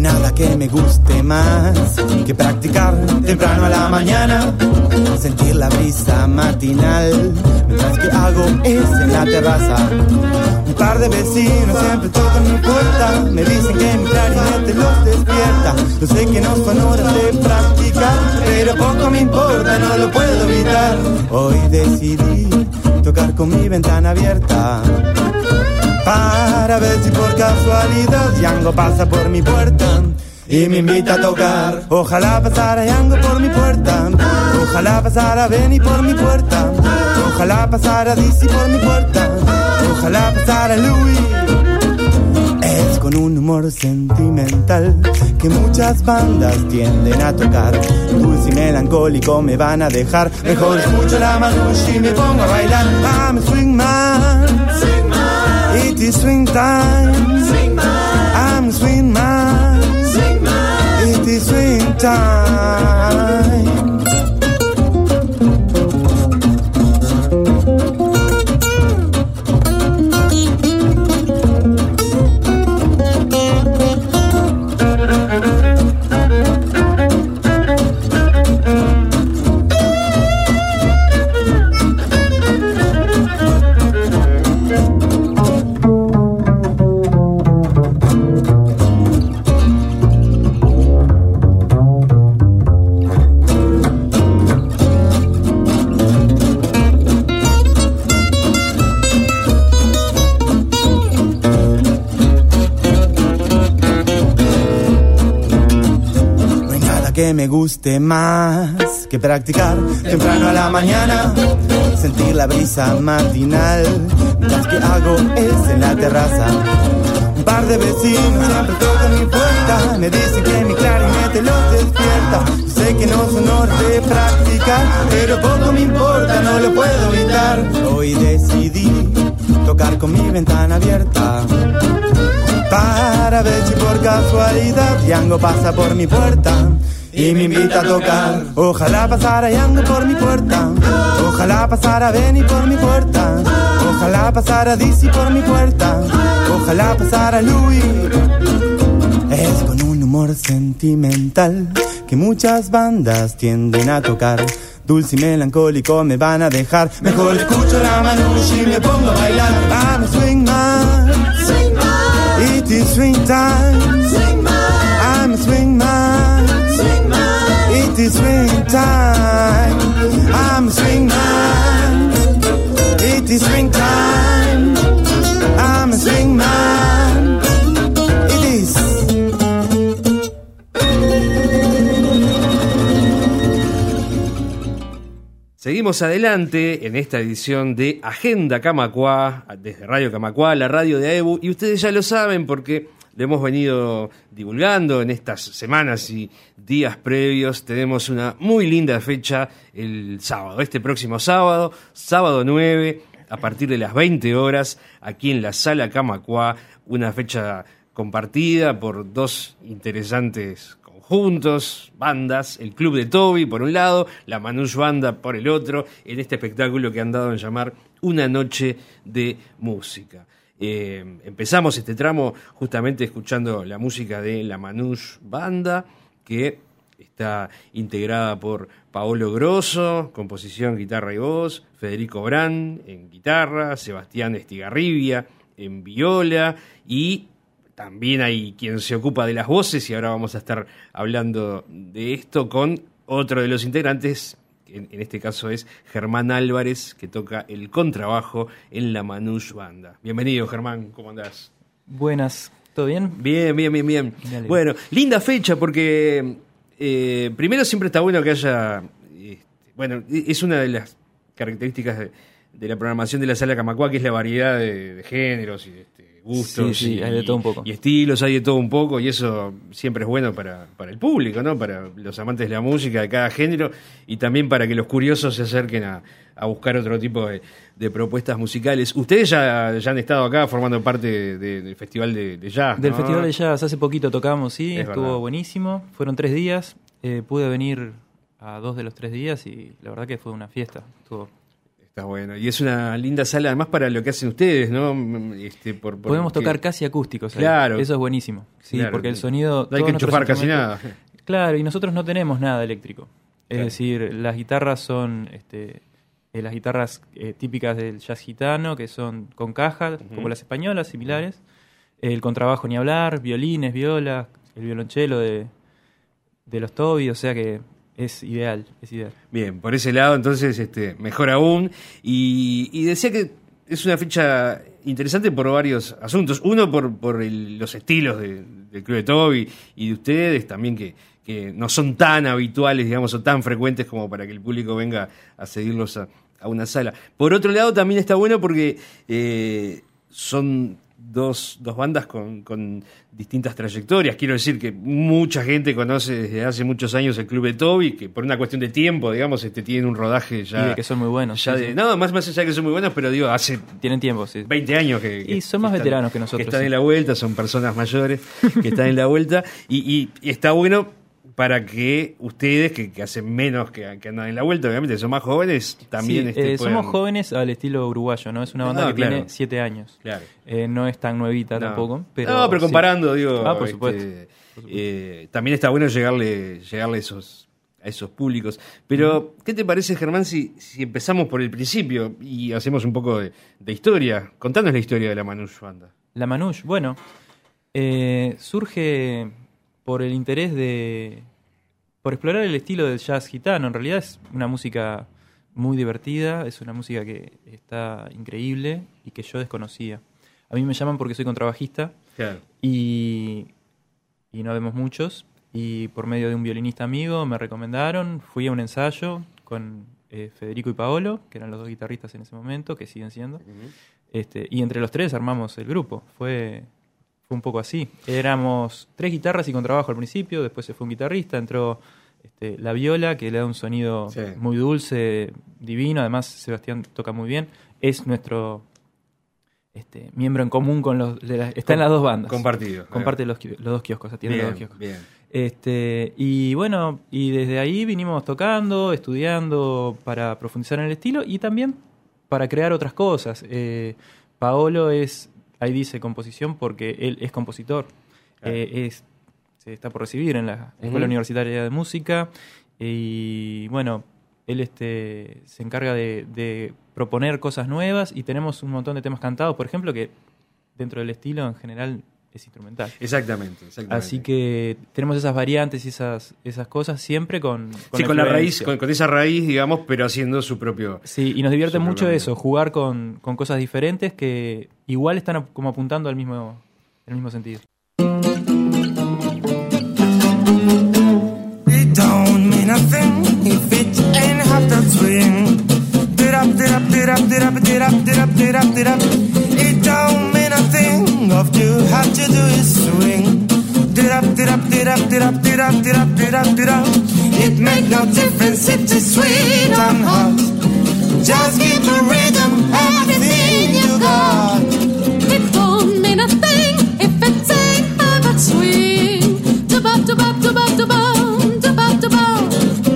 nada que me guste más que practicar temprano a la mañana, sentir la brisa matinal mientras que hago es en la terraza. Un par de vecinos siempre tocan mi puerta, me dicen que mi clarinete los despierta. Yo sé que no son horas de practicar, pero poco me importa, no lo puedo evitar. Hoy decidí tocar con mi ventana abierta para ver si por casualidad Yango pasa por mi puerta y me invita a tocar. Ojalá pasara Yango por mi puerta, ojalá pasara Benny por mi puerta, ojalá pasara Dizzy por mi puerta, ojalá pasara Louis. Es con un humor sentimental que muchas bandas tienden a tocar. Dulce y melancólico me van a dejar. Mejor escucho la Manouche y me pongo a bailar. I'm a swing man, swing man. It is swing time, swing man. I'm a swing man, swing man. It is swing time. Que me guste más que practicar temprano a la mañana, sentir la brisa matinal mientras que hago es en la terraza. Un par de vecinos siempre tocan mi puerta, me dicen que mi clarinete los despierta. Sé que no son horas de practicar, pero poco me importa, no lo puedo evitar. Hoy decidí tocar con mi ventana abierta para ver si por casualidad Yango pasa por mi puerta y me invita a tocar. Ojalá pasara Yango por mi puerta, ojalá pasara Benny por mi puerta, ojalá pasara Dizzy por mi puerta, ojalá pasara Louis. Es con un humor sentimental que muchas bandas tienden a tocar. Dulce y melancólico me van a dejar. Mejor escucho la Manouche y me pongo a bailar. I'm a swing man, swing man. It is swing time, swing man. I'm a swing man, swing man. It is swing time. I'm a swing man. It is swing time. I'm a swing man. It is. Seguimos adelante en esta edición de Agenda Camacuá, desde Radio Camacuá, la radio de AEBU, y ustedes ya lo saben porque lo hemos venido divulgando en estas semanas y días previos. Tenemos una muy linda fecha el sábado, este próximo sábado, sábado 9, a partir de las 20 horas, aquí en la Sala Camacuá, una fecha compartida por dos interesantes juntos, bandas, el Club de Toby por un lado, la Manouche Banda por el otro, en este espectáculo que han dado en llamar Una Noche de Música. Empezamos este tramo justamente escuchando la música de la Manouche Banda, que está integrada por Paolo Grosso, composición, guitarra y voz, Federico Brand en guitarra, Sebastián Estigarribia en viola, y también hay quien se ocupa de las voces, y ahora vamos a estar hablando de esto con otro de los integrantes, en este caso es Germán Álvarez, que toca el contrabajo en la Manouche Banda. Bienvenido, Germán, ¿cómo andás? Buenas, ¿todo bien? Bien. Bueno, linda fecha porque primero siempre está bueno que haya... bueno, es una de las características de la programación de la Sala Camacuá, que es la variedad de géneros y gustos, sí, hay de todo un poco. Y estilos, hay de todo un poco, y eso siempre es bueno para el público, ¿no? Para los amantes de la música, de cada género, y también para que los curiosos se acerquen a buscar otro tipo de propuestas musicales. Ustedes ya han estado acá formando parte del Festival de Jazz, ¿no? Del Festival de Jazz hace poquito tocamos, sí, Es estuvo verdad. buenísimo, fueron 3 días, pude venir a 2 de los 3 días y la verdad que fue una fiesta, estuvo Está bueno. Y es una linda sala además para lo que hacen ustedes, ¿no? Podemos tocar casi acústicos ahí. Claro. Eso es buenísimo. Sí, Claro. porque el sonido... No hay que enchufar casi nada. Claro, y nosotros no tenemos nada eléctrico. Es Claro. decir, las guitarras son las guitarras típicas del jazz gitano, que son con caja, como las españolas, similares. El contrabajo ni hablar, violines, violas, el violonchelo de los Toby, o sea que es ideal, es ideal. Bien, por ese lado, entonces, mejor aún. Y decía que es una fecha interesante por varios asuntos. Uno, por los estilos del Club de Toby y de ustedes, también que no son tan habituales, digamos, o tan frecuentes como para que el público venga a seguirlos a una sala. Por otro lado, también está bueno porque son dos bandas con distintas trayectorias. Quiero decir que mucha gente conoce desde hace muchos años el Club de Toby, que por una cuestión de tiempo, digamos, tienen un rodaje ya... Y de que son muy buenos. Ya sí. No, más allá de que son muy buenos, pero digo, hace Tienen tiempo, sí. 20 años Y son más veteranos que nosotros, Que están sí. en la vuelta, son personas mayores que están en la vuelta. Y está bueno para que ustedes, que hacen menos que andan en la vuelta, obviamente son más jóvenes, también Sí, puedan... somos jóvenes al estilo uruguayo, ¿no? Es una banda No, que claro. tiene 7 años. Claro. No es tan nuevita No. tampoco. Pero No, pero sí. comparando, digo... Por supuesto. También está bueno llegarle a esos públicos. Pero, ¿qué te parece, Germán, si empezamos por el principio y hacemos un poco de historia? Contanos la historia de la Manouche Banda. La Manouche, bueno, surge por el interés por explorar el estilo del jazz gitano. En realidad es una música muy divertida, es una música que está increíble y que yo desconocía. A mí me llaman porque soy contrabajista Claro. y no vemos muchos. Y por medio de un violinista amigo me recomendaron, fui a un ensayo con Federico y Paolo, que eran los dos guitarristas en ese momento, que siguen siendo. Y entre los tres armamos el grupo. Fue un poco así. Éramos 3 guitarras y contrabajo al principio, después se fue un guitarrista, entró la viola, que le da un sonido Sí. muy dulce, divino. Además, Sebastián toca muy bien. Es nuestro miembro en común con está en las dos bandas. Compartido. Comparte los dos kioscos, atiende los dos Bien, kioscos. bien. Y bueno, y desde ahí vinimos tocando, estudiando para profundizar en el estilo y también para crear otras cosas. Paolo ahí dice composición porque él es compositor. Claro. Se está por recibir en la Escuela Universitaria de Música y bueno, él se encarga de proponer cosas nuevas y tenemos un montón de temas cantados, por ejemplo, que dentro del estilo en general es instrumental. Exactamente. Así que tenemos esas variantes y esas cosas siempre con la raíz, influencia. con esa raíz, digamos, pero haciendo su propio... Sí, y nos divierte su mucho propio eso, jugar con cosas diferentes que igual están como apuntando en el mismo sentido. It don't mean a thing if it ain't half that swing. Did up, did up, did up, did up, did up, did up, did up, did up. It don't mean a thing of you have to do is swing. Did up, did up, did up, did up, did up, did up, did up, did up. It make no difference if it's sweet or hot. Just give the rhythm everything you got. It don't mean a thing if it ain't half that swing. Da-bop, da-bop, da-bop, da-bop, da-bop, da-bop.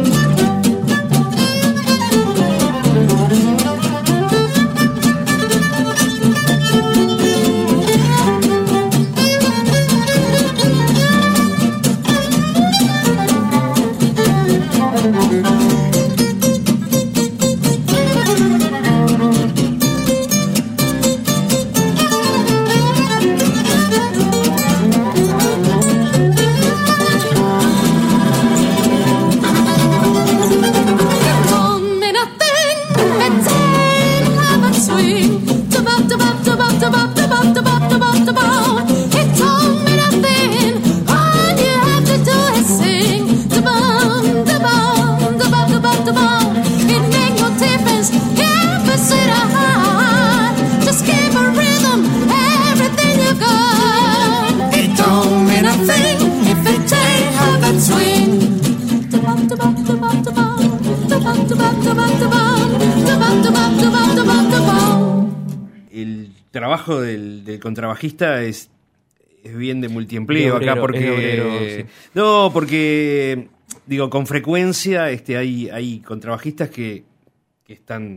El trabajo del contrabajista es bien de multiempleo De obrero, acá porque es de obrero, sí. no, porque digo, con frecuencia hay contrabajistas que están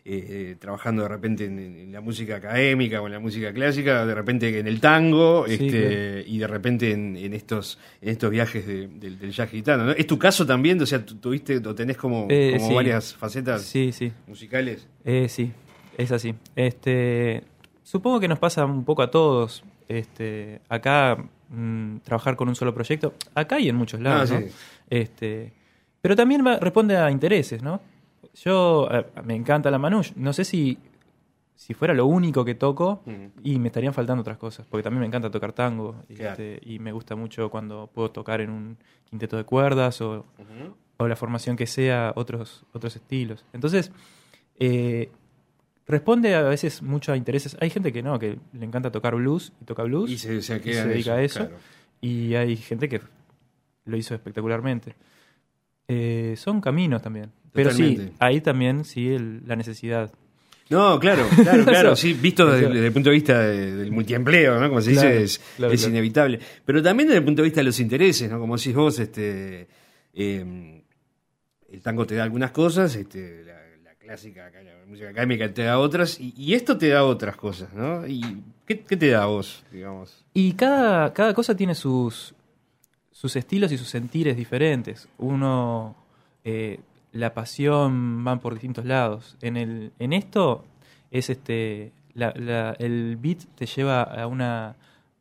trabajando de repente en la música académica o en la música clásica, de repente en el tango, Sí, claro. y de repente en estos viajes del jazz gitano, ¿no? ¿Es tu caso también? O sea, tuviste o tenés como Sí. varias facetas Sí, sí. musicales. Sí, es así. Supongo que nos pasa un poco a todos. Acá trabajar con un solo proyecto, acá y en muchos lados, Ah, ¿no? sí. Pero también responde a intereses, ¿no? Yo me encanta la manouche. No sé si fuera lo único que toco y me estarían faltando otras cosas, porque también me encanta tocar tango Claro. y me gusta mucho cuando puedo tocar en un quinteto de cuerdas o la formación que sea, otros estilos. Entonces, responde a veces mucho a intereses. Hay gente que no, que le encanta tocar blues y toca blues Y se y queda se en dedica a eso. claro. Y hay gente que lo hizo espectacularmente. Son caminos también. Pero sí, Totalmente. ahí también sí la necesidad. No, claro, claro, Eso. sí, visto Eso. desde el punto de vista del multiempleo, ¿no? Como se Claro, dice, es claro. inevitable. Pero también desde el punto de vista de los intereses, ¿no? Como decís vos, el tango te da algunas cosas, la clásica, la música académica te da otras, y esto te da otras cosas, ¿no? ¿Y qué te da a vos, digamos? Y cada cosa tiene sus estilos y sus sentires diferentes. Uno, la pasión van por distintos lados. En esto es el beat te lleva a una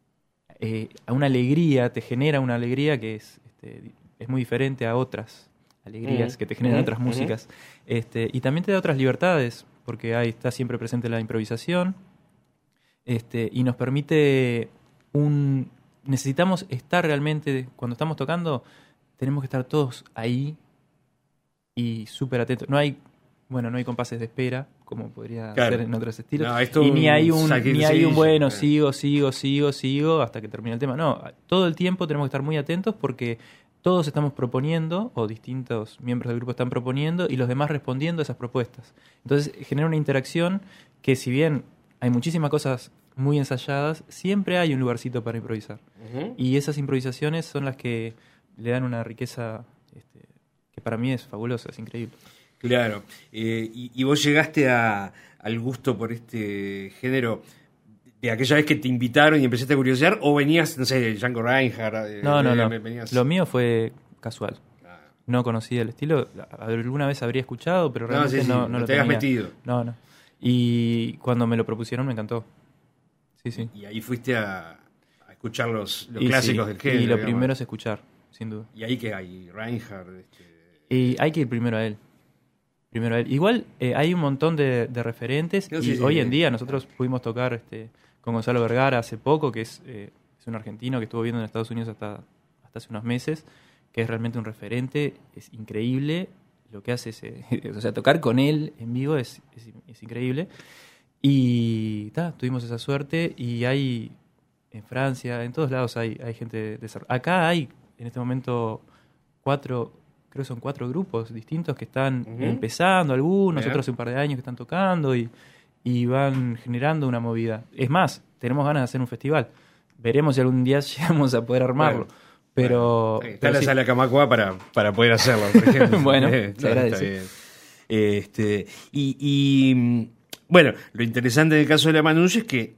alegría, te genera una alegría que es muy diferente a otras alegrías que te generan otras músicas. Y también te da otras libertades, porque ahí está siempre presente la improvisación, y nos permite necesitamos estar realmente, cuando estamos tocando, tenemos que estar todos ahí y súper atentos. No hay compases de espera, como podría Claro. ser en otros estilos. No, esto Y ni hay un un sacrificio, bueno, claro. sigo hasta que termine el tema. No, todo el tiempo tenemos que estar muy atentos porque todos estamos proponiendo, o distintos miembros del grupo están proponiendo, y los demás respondiendo a esas propuestas. Entonces genera una interacción que, si bien hay muchísimas cosas muy ensayadas, siempre hay un lugarcito para improvisar. Y esas improvisaciones son las que le dan una riqueza que para mí es fabulosa, es increíble. Claro. Y vos llegaste al gusto por este género de aquella vez que te invitaron y empezaste a curiosear, o venías, no sé, de Django Reinhardt. No. Venías... Lo mío fue casual. Ah. No conocía el estilo. Alguna vez habría escuchado, pero No, realmente sí, no no lo te habías tenía. metido. No. Y cuando me lo propusieron me encantó. Sí. Y ahí fuiste a escuchar los Y clásicos sí, del género. y lo digamos. primero es escuchar, sin duda. Y ahí que hay Reinhardt. Y hay que ir primero a él. Igual hay un montón de referentes, No, y sí, hoy sí. en día nosotros pudimos tocar con Gonzalo Vergara hace poco, que es un argentino que estuvo viviendo en Estados Unidos hasta hace unos meses, que es realmente un referente, es increíble lo que hace o sea, tocar con él en vivo es increíble. Y tuvimos esa suerte, y hay en Francia, en todos lados hay gente acá hay en este momento creo que son 4 grupos distintos que están empezando, algunos, Bien. otros hace un par de años que están tocando y van generando una movida. Es más, tenemos ganas de hacer un festival. Veremos si algún día llegamos a poder armarlo. Bueno, pero, está pero la sí. sala Camacua para poder hacerlo, por ejemplo. Bueno, Está se agradece. bien. Bueno, lo interesante en el caso de la Manouche es que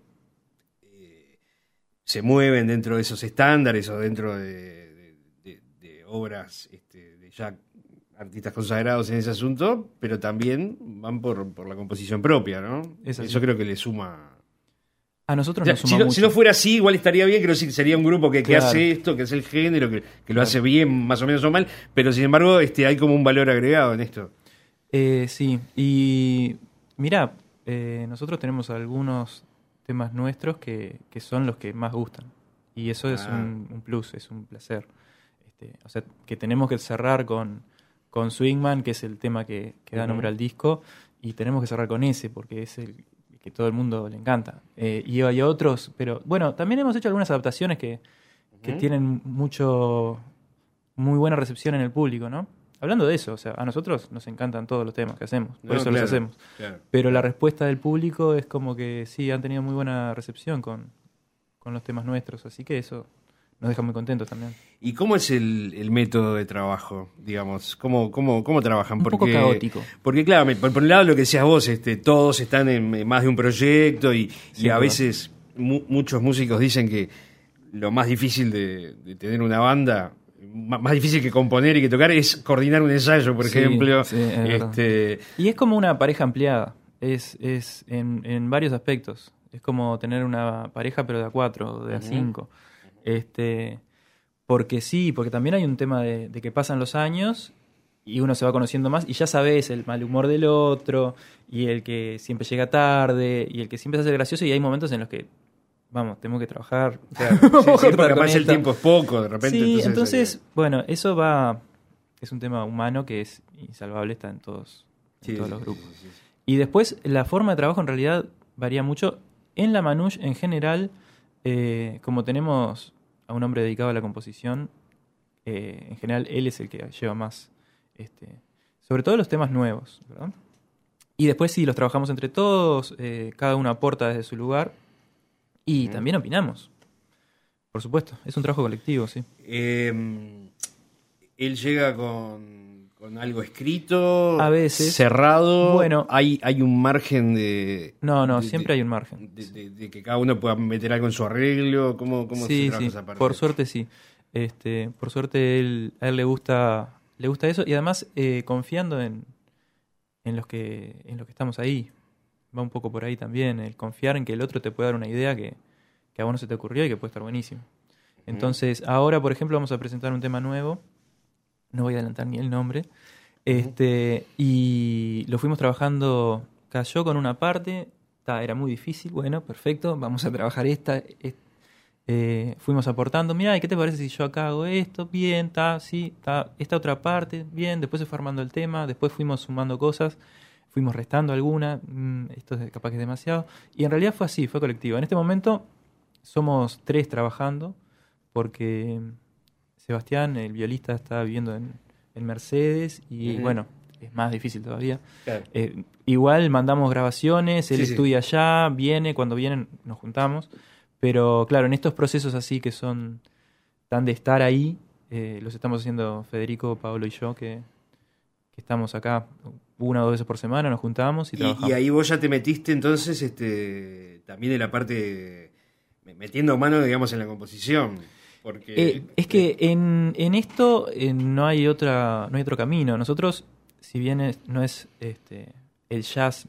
se mueven dentro de esos estándares o dentro de obras de ya artistas consagrados en ese asunto, pero también van por la composición propia, ¿no? Es así. Eso creo que le suma. A nosotros O sea, nos suma mucho. si no fuera así, igual estaría bien, creo que sería un grupo que Claro. hace esto, que es el género, que lo hace bien, más o menos o mal, pero sin embargo hay como un valor agregado en esto. Sí, y mirá, nosotros tenemos algunos temas nuestros que son los que más gustan. Y eso es un plus, es un placer. O sea, que tenemos que cerrar con Swingman, que es el tema que da nombre al disco, y tenemos que cerrar con ese, porque es el que todo el mundo le encanta. Y hay otros, pero bueno, también hemos hecho algunas adaptaciones que tienen muy buena recepción en el público, ¿no? Hablando de eso, o sea, a nosotros nos encantan todos los temas que hacemos, por eso los hacemos. Claro. Pero la respuesta del público es como que sí, han tenido muy buena recepción con los temas nuestros, así que eso nos deja muy contentos también. ¿Y cómo es el método de trabajo, digamos? ¿Cómo trabajan? Un poco caótico. Porque claro, por un lado lo que decías vos, todos están en más de un proyecto y a veces muchos músicos dicen que lo más difícil de tener una banda, más difícil que componer y que tocar, es coordinar un ensayo, por ejemplo. Sí, es verdad. Y es como una pareja ampliada, es en varios aspectos. Es como tener una pareja pero de a 4, de a 5. Porque también hay un tema de que pasan los años y uno se va conociendo más y ya sabes el mal humor del otro y el que siempre llega tarde y el que siempre se hace gracioso, y hay momentos en los que vamos, tengo que trabajar. Claro, sí, porque además el tiempo es poco, de repente. Sí, entonces bueno, eso es un tema humano que es insalvable, está en todos los grupos. Sí. Y después la forma de trabajo en realidad varía mucho. En la Manouche en general, como tenemos a un hombre dedicado a la composición, en general él es el que lleva más, sobre todo los temas nuevos, ¿verdad? Y después sí, los trabajamos entre todos, cada uno aporta desde su lugar y también opinamos, por supuesto, es un trabajo colectivo, sí. Él llega con algo escrito, a veces cerrado. Bueno, hay un margen de... No, siempre hay un margen. De que cada uno pueda meter algo en su arreglo. ¿Cómo se trabaja esa parte? Por suerte sí. Por suerte a él le gusta eso, y además confiando en los que estamos ahí. Va un poco por ahí también, el confiar en que el otro te puede dar una idea que a vos no se te ocurrió y que puede estar buenísimo. Entonces, ahora, por ejemplo, vamos a presentar un tema nuevo. No voy a adelantar ni el nombre. Y lo fuimos trabajando, cayó con una parte, era muy difícil, bueno, perfecto, vamos a trabajar esta. Fuimos aportando, mira, ¿qué te parece si yo acá hago esto? Bien, esta otra parte, bien. Después se fue armando el tema, después fuimos sumando cosas, fuimos restando alguna, esto es capaz que es demasiado. Y en realidad fue así, fue colectivo. En este momento somos 3 trabajando, porque Sebastián, el violista, está viviendo en Mercedes y bueno, es más difícil todavía. Claro. Igual mandamos grabaciones, él estudia allá, viene, cuando vienen nos juntamos, pero claro, en estos procesos así que son tan de estar ahí, los estamos haciendo Federico, Paolo y yo, que estamos acá 1 o 2 veces por semana, nos juntamos y trabajamos. Y ahí vos ya te metiste entonces también en la parte, metiendo mano, digamos, en la composición. Porque es que en esto no hay otro camino. Nosotros, si bien no es el jazz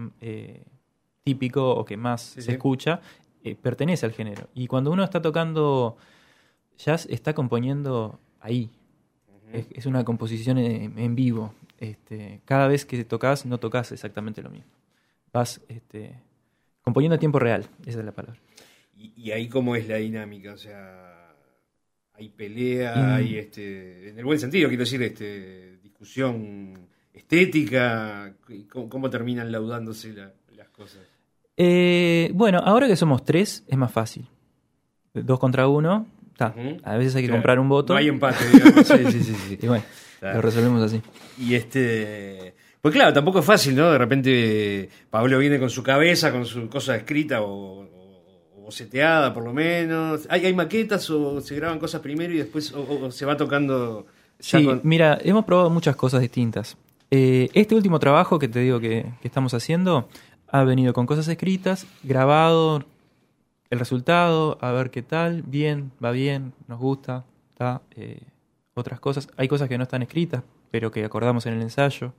típico o que más se escucha, pertenece al género. Y cuando uno está tocando jazz, está componiendo ahí. Es una composición en vivo. Cada vez que tocas, no tocas exactamente lo mismo. Vas componiendo a tiempo real, esa es la palabra. ¿Y ahí cómo es la dinámica? O sea, hay pelea, hay en el buen sentido, quiero decir, discusión estética, ¿cómo terminan laudándose las cosas? Bueno, ahora que somos 3 es más fácil. 2 contra 1, a veces hay que comprar un voto. No hay empate, digamos. Sí. Y bueno, lo resolvemos así. Y pues claro, tampoco es fácil, ¿no? De repente Pablo viene con su cabeza, con su cosa escrita o boceteada por lo menos. ¿Hay maquetas o se graban cosas primero y después o se va tocando? Sí, mira, hemos probado muchas cosas distintas. Este último trabajo que te digo que estamos haciendo ha venido con cosas escritas, grabado, el resultado, a ver qué tal, bien, va bien, nos gusta, otras cosas. Hay cosas que no están escritas, pero que acordamos en el ensayo.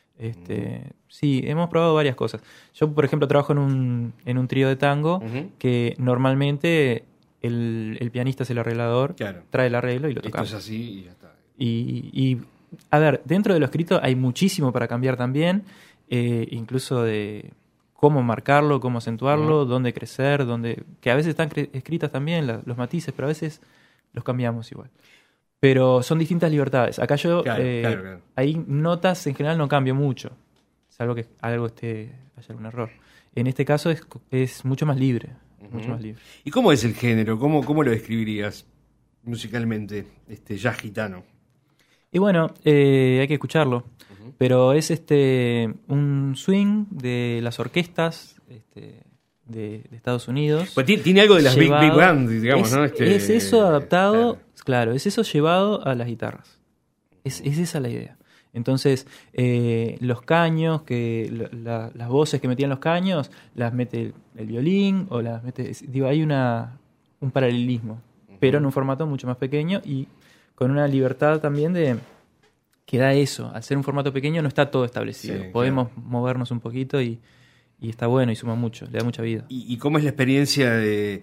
Sí, hemos probado varias cosas. Yo, por ejemplo, trabajo en un trío de tango que normalmente el pianista es el arreglador, trae el arreglo y lo tocamos. Esto es así y ya está. Y a ver, dentro de lo escrito hay muchísimo para cambiar también, incluso de cómo marcarlo, cómo acentuarlo, dónde crecer, que a veces están escritas también los matices, pero a veces los cambiamos igual. Pero son distintas libertades. Acá yo, claro. ahí notas en general no cambio mucho, salvo que haya algún error. En este caso es mucho más libre, mucho más libre. ¿Y cómo es el género? ¿Cómo lo describirías musicalmente, jazz gitano? Y bueno, hay que escucharlo, pero es un swing de las orquestas, de Estados Unidos. Pues tiene algo de las Big llevado- Band, digamos, ¿no? Es eso adaptado, claro. es eso llevado a las guitarras. Es esa la idea. Entonces, los caños, las voces que metían los caños, las mete el violín, o las mete... Digo, hay un paralelismo, pero en un formato mucho más pequeño y con una libertad también que da eso. Al ser un formato pequeño no está todo establecido. Sí, Podemos movernos un poquito y está bueno y suma mucho, le da mucha vida. ¿Y cómo es la experiencia de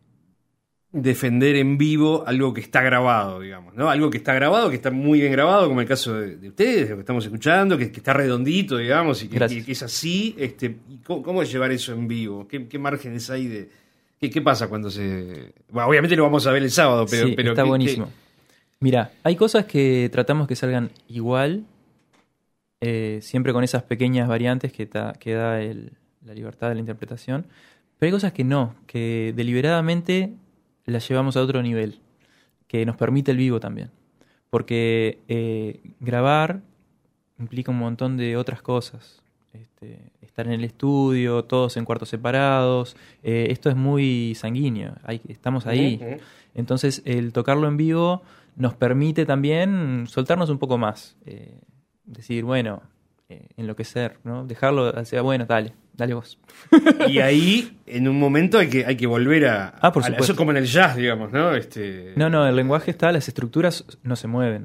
defender en vivo algo que está grabado, digamos, ¿no? Algo que está grabado, que está muy bien grabado, como el caso de ustedes, lo que estamos escuchando, que está redondito, digamos, y que es así. ¿Y cómo es llevar eso en vivo? ¿Qué márgenes hay de...? ¿Qué pasa cuando se...? Bueno, obviamente lo vamos a ver el sábado, pero... Sí, pero está buenísimo. Mira, hay cosas que tratamos que salgan igual, siempre con esas pequeñas variantes que da la libertad de la interpretación, pero hay cosas que no, que deliberadamente las llevamos a otro nivel, que nos permite el vivo también. Porque grabar implica un montón de otras cosas. Estar en el estudio, todos en cuartos separados, esto es muy sanguíneo, estamos ahí. Entonces el tocarlo en vivo nos permite también soltarnos un poco más, decir, bueno, enloquecer, ¿no? Dejarlo, sea bueno, dale vos. Y ahí, en un momento, hay que volver por supuesto. eso es como en el jazz, digamos, ¿no? No, el lenguaje está, las estructuras no se mueven.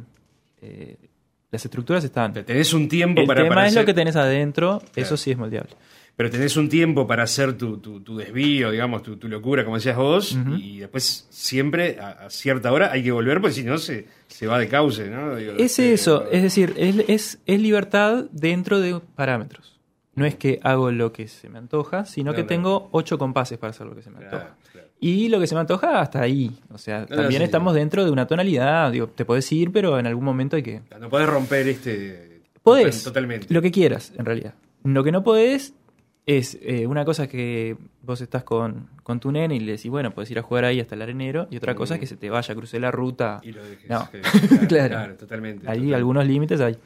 Las estructuras están. Tenés un tiempo el para tema es hacer... lo que tenés adentro, Claro. eso sí es moldeable. Pero tenés un tiempo para hacer tu desvío, digamos, tu locura, como decías vos, Uh-huh. y después siempre a cierta hora hay que volver, porque si no se va de cauce, ¿no? Digo, Es eso, es decir, es libertad dentro de parámetros. No es que hago lo que se me antoja, sino que tengo 8 compases para hacer lo que se me antoja. Claro. Y lo que se me antoja hasta ahí. O sea, también sí. estamos dentro de una tonalidad. Digo, te podés ir, pero en algún momento hay que... No podés romper Podés, totalmente. lo que quieras, en realidad. Lo que no podés es una cosa que vos estás con tu nene y le decís, bueno, podés ir a jugar ahí hasta el arenero, y otra cosa es que se te vaya, cruce la ruta. Y lo dejes. No, Claro, totalmente. Hay totalmente. algunos límites hay.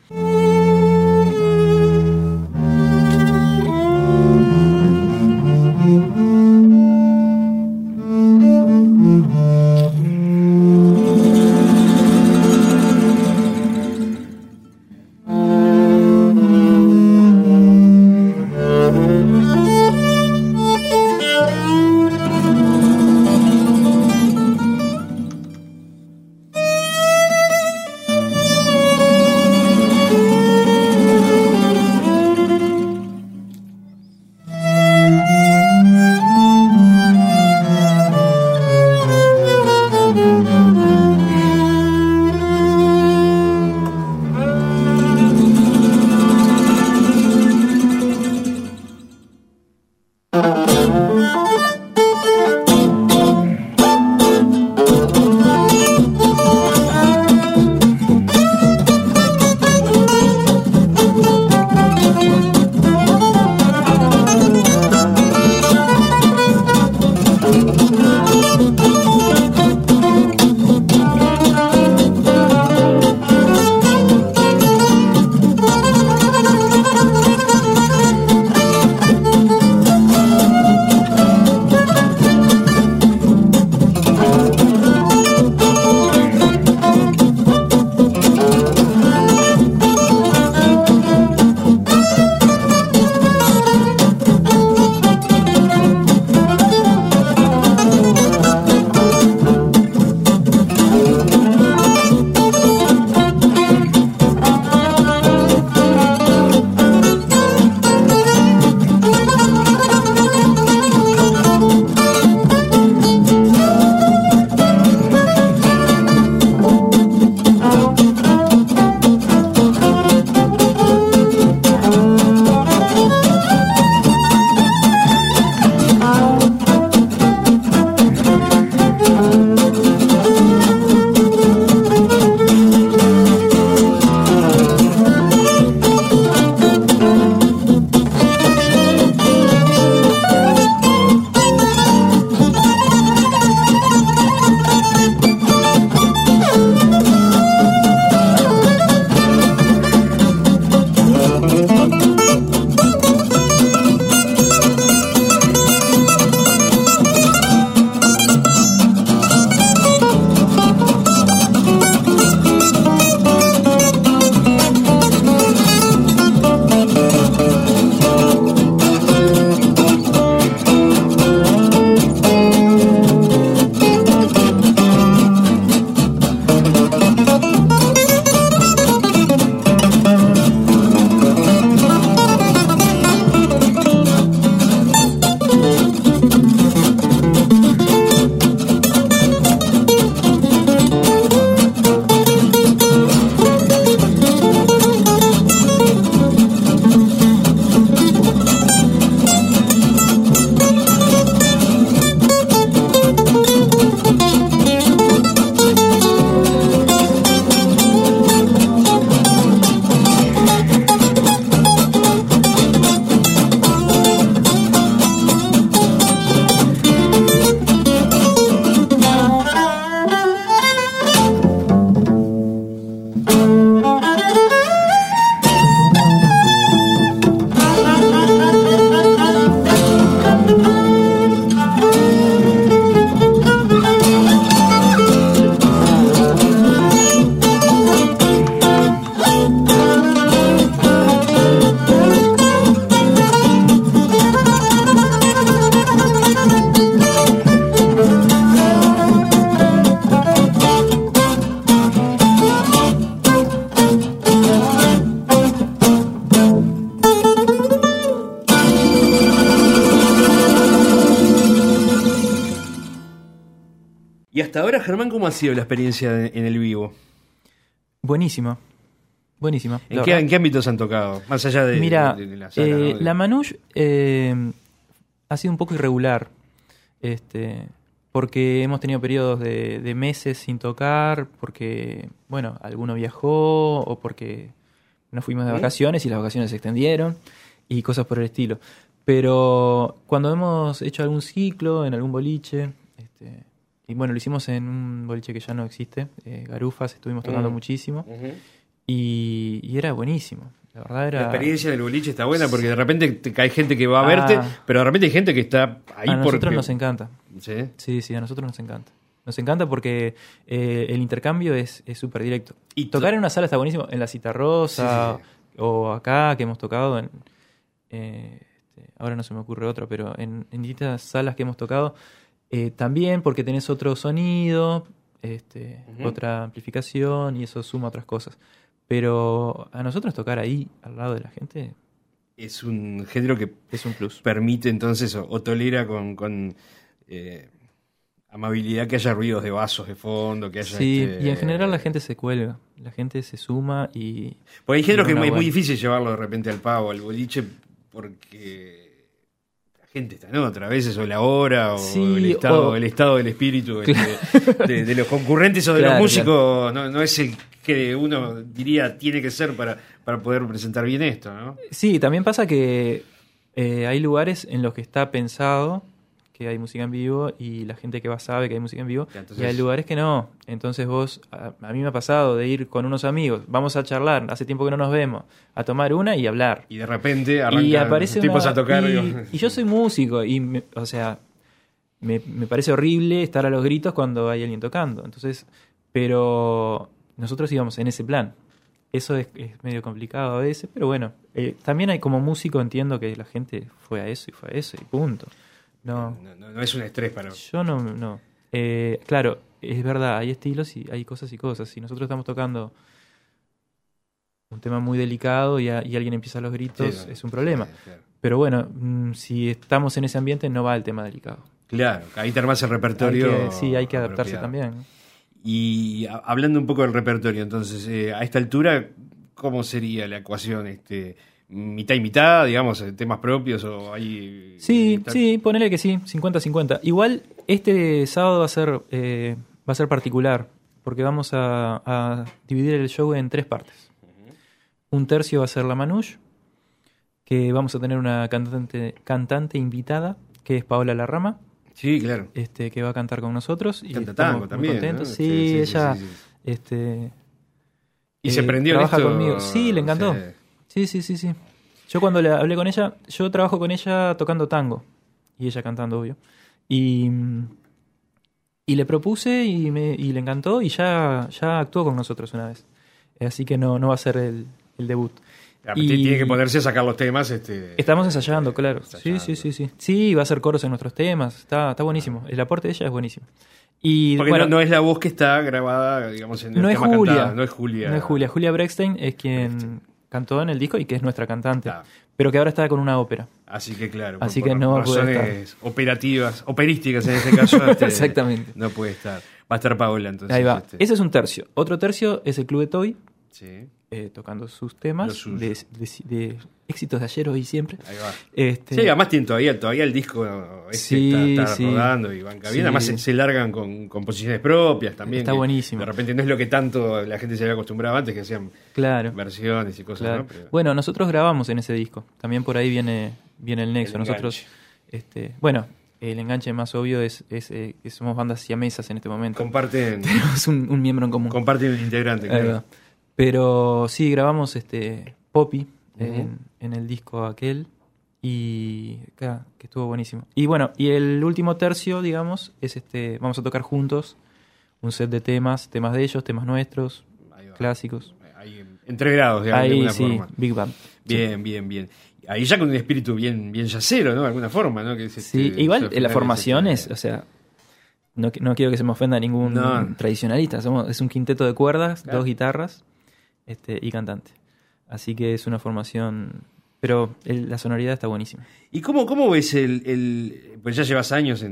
Y hasta ahora, Germán, ¿cómo ha sido la experiencia en el vivo? Buenísima. Buenísima. ¿En qué ámbitos han tocado? Más allá de, Mira, de la sala, ¿no? la Manouche ha sido un poco irregular. Porque hemos tenido periodos de meses sin tocar, porque, bueno, alguno viajó o porque nos fuimos de vacaciones y las vacaciones se extendieron y cosas por el estilo. Pero cuando hemos hecho algún ciclo en algún boliche, y bueno, lo hicimos en un boliche que ya no existe, Garufas, estuvimos tocando muchísimo y era buenísimo. La verdad era... La experiencia del boliche está buena porque de repente hay gente que va a verte, pero de repente hay gente que está ahí porque... A nosotros nos encanta. ¿Sí? Sí, a nosotros nos encanta. Nos encanta porque el intercambio es súper directo. Y tocar en una sala está buenísimo. En la Citarrosa o acá que hemos tocado, ahora no se me ocurre otra, pero en distintas salas que hemos tocado, también porque tenés otro sonido, otra amplificación y eso suma otras cosas. Pero a nosotros tocar ahí, al lado de la gente... Es un género que es un plus. Permite entonces o tolera con amabilidad que haya ruidos de vasos de fondo, que haya... Sí, y en general la gente se cuelga, la gente se suma y... Porque hay géneros que es muy difícil llevarlo de repente al pavo, al boliche, porque... gente está en otra, a veces o la hora o el estado del espíritu de los concurrentes o de los músicos no es el que uno diría tiene que ser para poder presentar bien esto, ¿no? Sí, también pasa que hay lugares en los que está pensado que hay música en vivo y la gente que va sabe que hay música en vivo, y hay lugares que no. Entonces vos, a mí me ha pasado de ir con unos amigos, vamos a charlar, hace tiempo que no nos vemos, a tomar una y hablar. Y de repente arrancan tipos a tocar. Y yo soy músico y, me parece horrible estar a los gritos cuando hay alguien tocando. Entonces, pero nosotros íbamos en ese plan. Eso es medio complicado a veces, pero bueno, también hay como músico, entiendo que la gente fue a eso y punto. No es un estrés para... Yo no. Claro, es verdad, hay estilos y hay cosas y cosas. Si nosotros estamos tocando un tema muy delicado y alguien empieza los gritos, es un problema. Claro. Pero bueno, si estamos en ese ambiente no va el tema delicado. Claro, ahí te armás el repertorio. Hay que adaptarse también. Y hablando un poco del repertorio, entonces, a esta altura, ¿cómo sería la ecuación? ¿Mitad y mitad, digamos, temas propios o hay...? Sí, ponele que sí, 50-50. Igual este sábado va a ser particular, porque vamos a dividir el show en 3 partes. Un tercio va a ser la Manouche, que vamos a tener una cantante invitada, que es Paola Larrama. Sí, claro. Que va a cantar con nosotros. Y canta tango también, muy contentos. ¿no? Sí, ella... ¿Y se prendió trabaja en esto? Conmigo. Sí, le encantó. Sí. Yo cuando le hablé con ella, yo trabajo con ella tocando tango. Y ella cantando, obvio. Y le propuse y le encantó y ya actuó con nosotros una vez. Así que no va a ser el debut. Tiene que ponerse a sacar los temas. Estamos ensayando, claro. Sí. Sí, va a ser coros en nuestros temas. Está buenísimo. El aporte de ella es buenísimo. Y, porque bueno, no es la voz que está grabada, digamos, en el tema cantado. No es Julia. Julia Breckstein es quien cantó en el disco y que es nuestra cantante. Pero que ahora está con una ópera. Así que claro. Así que no va a poder estar. Operísticas en este caso. Exactamente. No puede estar. Va a estar Paola entonces. Ahí va. Ese es un tercio. Otro tercio es el Club de Toy. Sí. Tocando sus temas de éxitos de ayer, hoy y siempre. Ahí va. Sí, además tienen todavía el disco está rodando y van caminando. Además se largan con composiciones propias también. Está buenísimo. De repente no es lo que tanto la gente se había acostumbrado antes, que hacían versiones y cosas. Claro. ¿No? Pero... Bueno, nosotros grabamos en ese disco. También por ahí viene el nexo. Nosotros, el enganche más obvio es que somos bandas siamesas en este momento. Comparten. Tenemos un miembro en común. Comparten el integrante, claro. Pero sí, grabamos Poppy en el disco aquel y que estuvo buenísimo. Y bueno, y el último tercio, digamos, es vamos a tocar juntos un set de temas de ellos, temas nuestros, clásicos. Ahí entregrados, digamos, de alguna forma. Big Band. Bien. Ahí ya con un espíritu bien yacero, ¿no? De alguna forma, ¿no? Que es igual la formación es, o sea... No quiero que se me ofenda ningún tradicionalista. Es un quinteto de cuerdas, 2 guitarras y cantante. Así que es una formación... Pero la sonoridad está buenísima. ¿Y cómo ves pues ya llevas años en la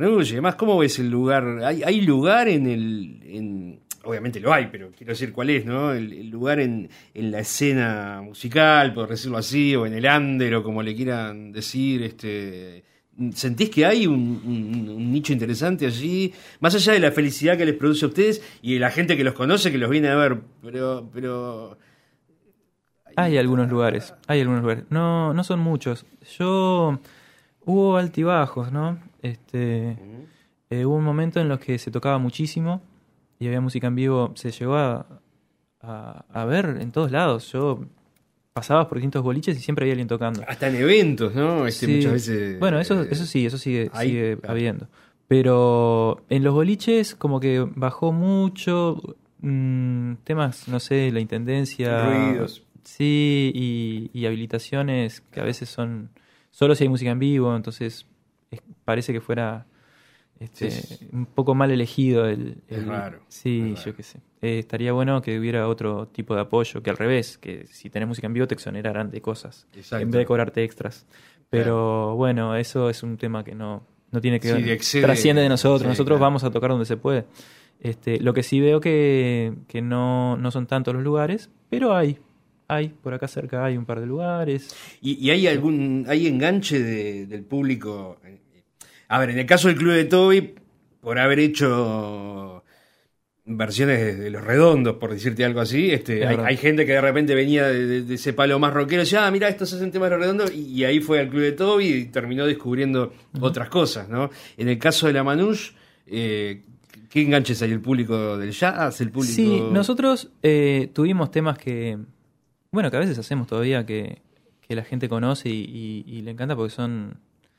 Manouche y demás. ¿Cómo ves el lugar? ¿Hay lugar obviamente lo hay, pero quiero decir cuál es, ¿no? El lugar en la escena musical, por decirlo así, o en el under, o como le quieran decir, ¿sentís que hay un nicho interesante allí? Más allá de la felicidad que les produce a ustedes y de la gente que los conoce, que los viene a ver, pero... Hay algunos lugares. No son muchos. Hubo altibajos, ¿no? Hubo un momento en los que se tocaba muchísimo y había música en vivo. Se llegó a ver en todos lados. Yo pasabas por distintos boliches y siempre había alguien tocando. Hasta en eventos, ¿no? Sí. Muchas veces... Bueno, eso sigue claro. habiendo. Pero en los boliches como que bajó mucho temas, no sé, la intendencia... Ruidos. Sí, y habilitaciones que a veces son... Solo si hay música en vivo, entonces parece que fuera un poco mal elegido el es raro. Sí, es raro. yo qué sé. Estaría bueno que hubiera otro tipo de apoyo, que al revés, que si tenés música en vivo te exoneraran de cosas, Exacto. en vez de cobrarte extras. Pero bueno, eso es un tema que no tiene que ver, trasciende de nosotros. Sí, Nosotros claro. vamos a tocar donde se puede. Lo que sí veo que no son tantos los lugares, pero hay por acá cerca hay un par de lugares. ¿Y hay enganche del público? A ver, en el caso del Club de Toby, por haber hecho versiones de Los Redondos, por decirte algo así, hay gente que de repente venía de ese palo más rockero y decía, mira, estos hacen temas de Los Redondos, y ahí fue al Club de Toby y terminó descubriendo otras cosas, ¿no? En el caso de la Manouche, ¿qué enganches hay? ¿El público del jazz? ¿El público...? Sí, nosotros tuvimos temas que a veces hacemos todavía que la gente conoce y le encanta porque son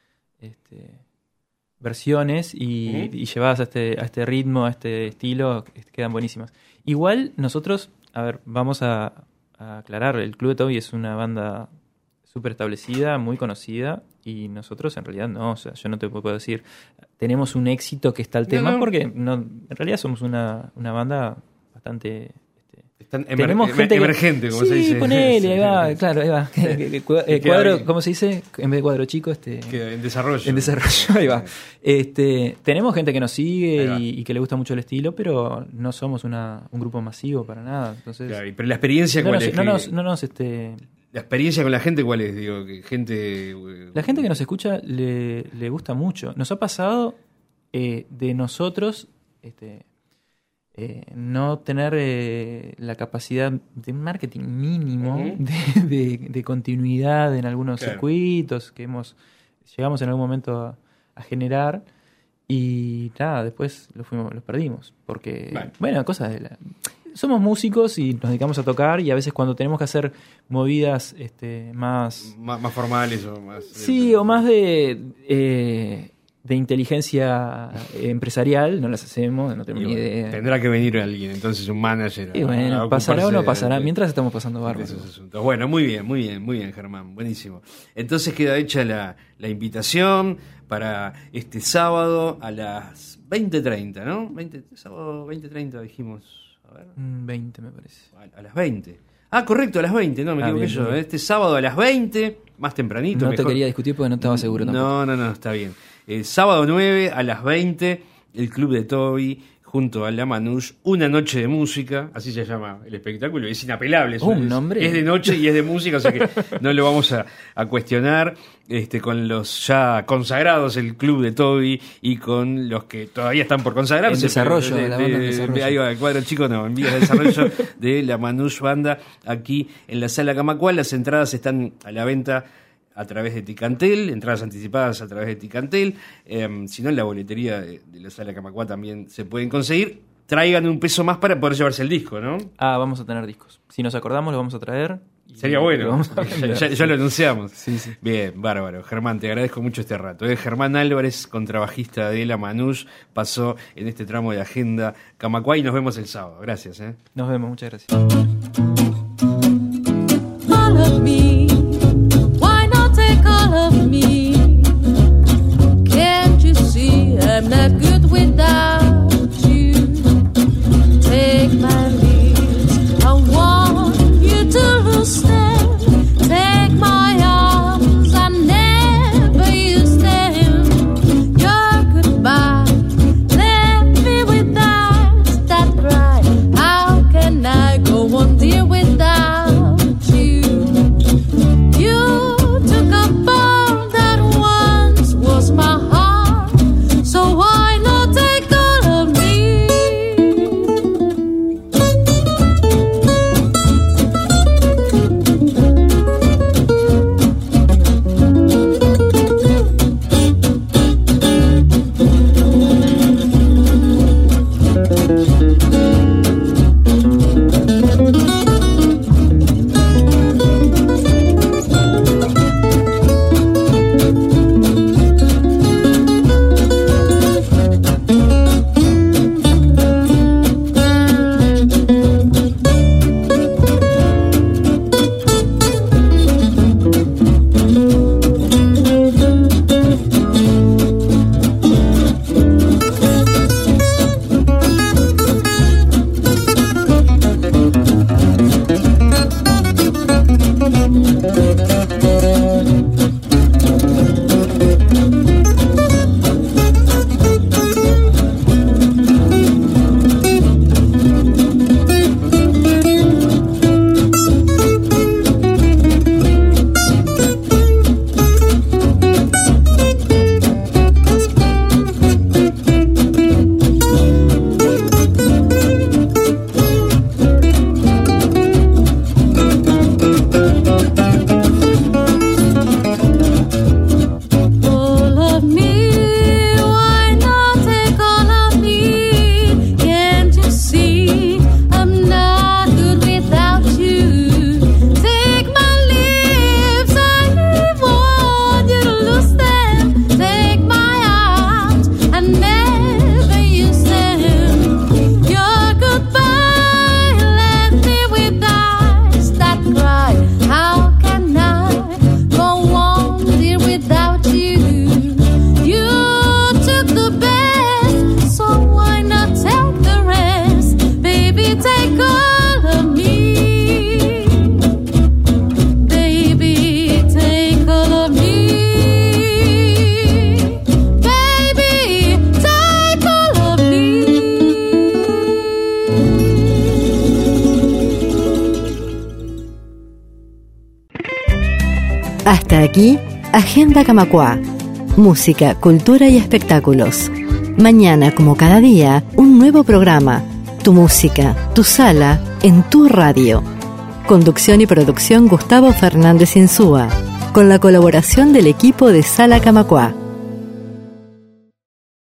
versiones y llevadas a este ritmo, a este estilo, quedan buenísimas. Igual nosotros, a ver, vamos a aclarar, el Club de Toby es una banda súper establecida, muy conocida, y nosotros en realidad no, o sea, yo no te puedo decir, tenemos un éxito que está al tema, porque en realidad somos una banda bastante... tenemos gente emergente, como sí, se dice. Ponele, ahí va, claro, ahí va. Cuadro, ¿cómo se dice? En vez de cuadro chico, en desarrollo. En desarrollo, ahí va. Tenemos gente que nos sigue y que le gusta mucho el estilo, pero no somos un grupo masivo para nada. Entonces, claro, pero la experiencia ¿cuál es? La experiencia con la gente, ¿cuál es? Digo, que la gente que nos escucha le gusta mucho. Nos ha pasado de nosotros no tener la capacidad de un marketing mínimo de continuidad en algunos circuitos que llegamos en algún momento a generar, y nada, después los perdimos porque cosas somos músicos y nos dedicamos a tocar, y a veces cuando tenemos que hacer movidas más formales o más o más de inteligencia empresarial, no las hacemos, no tenemos ni idea. Tendrá que venir alguien, entonces un manager. Y bueno, pasará o no pasará, mientras estamos pasando bárbaro. Bueno, muy bien, Germán, buenísimo. Entonces queda hecha la invitación para este sábado a las 20:30, ¿no? Sábado 20:30 dijimos. A ver. 20 me parece. A las 20. Ah, correcto, a las 20, no, me equivoqué yo. Bien. Este sábado a las 20, más tempranito. No mejor. Te quería discutir porque no estaba seguro tampoco. No, está bien. Sábado 9 a las 20, el Club de Toby junto a la Manouche, una noche de música, así se llama el espectáculo, es inapelable. Nombre. Es de noche y es de música, o sea que no lo vamos a cuestionar, con los ya consagrados, el Club de Toby, y con los que todavía están por consagrarse. En desarrollo, la banda en desarrollo. Ahí va, el cuadro chico, no, en vías de desarrollo de la Manouche Banda, aquí en la Sala Camacuá. Las entradas están a la venta a través de Ticantel, entradas anticipadas a través de Ticantel, si no en la boletería de la Sala Camacuá también se pueden conseguir. Traigan un peso más para poder llevarse el disco, ¿no? Vamos a tener discos. Si nos acordamos lo vamos a traer. Sería bueno, ya lo anunciamos. Sí. Bien, bárbaro. Germán, te agradezco mucho este rato. Germán Álvarez, contrabajista de la Manouche, pasó en este tramo de Agenda Camacuá y nos vemos el sábado. Gracias. Nos vemos, muchas gracias. All of me. Why not take all of me? Can't you see I'm not good without you? Take my lead. I want you to understand. Take my arms. I never use them. Your goodbye Hasta aquí, Agenda Camacuá. Música, cultura y espectáculos. Mañana, como cada día, un nuevo programa. Tu música, tu sala, en tu radio. Conducción y producción Gustavo Fernández Insúa, con la colaboración del equipo de Sala Camacuá.